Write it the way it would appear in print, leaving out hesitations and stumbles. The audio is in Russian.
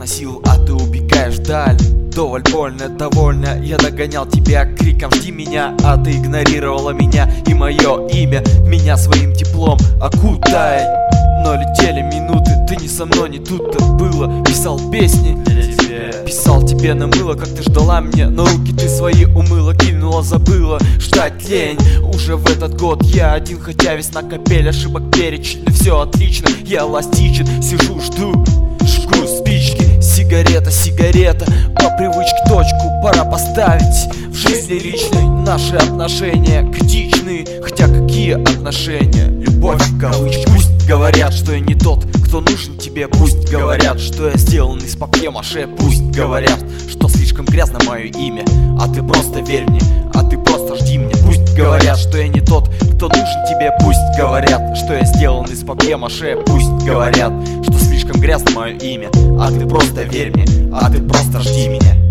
носил, а ты убегаешь вдаль. Доволь больно, довольно, я догонял тебя криком «Жди меня», а ты игнорировала меня и мое имя. Меня своим теплом окутай. Но летели минуты, ты не со мной, не тут-то было. Писал песни, писал тебе на мыло, как ты ждала меня, но руки ты свои умыла, кинула, забыла. Ждать лень, уже в этот год я один, хотя весь на капель, ошибок перечень, все отлично, я эластичен, сижу, жду, жгу спички. Сигарета, сигарета, по привычке точку пора поставить. В жизни личной наши отношения критичны, хотя какие отношения? Любовь в кавычках. Пусть говорят, что я не тот, кто нужен тебе. Пусть говорят, что я сделан из папье-маше. Пусть говорят, что слишком грязно мое имя, а ты просто верь мне, а ты просто жди меня. Пусть говорят, что я не тот, кто нужен тебе. Пусть говорят, что я сделан из папье-маше. Пусть говорят, что слишком грязно мое имя, а ты просто верь мне, а ты просто жди меня.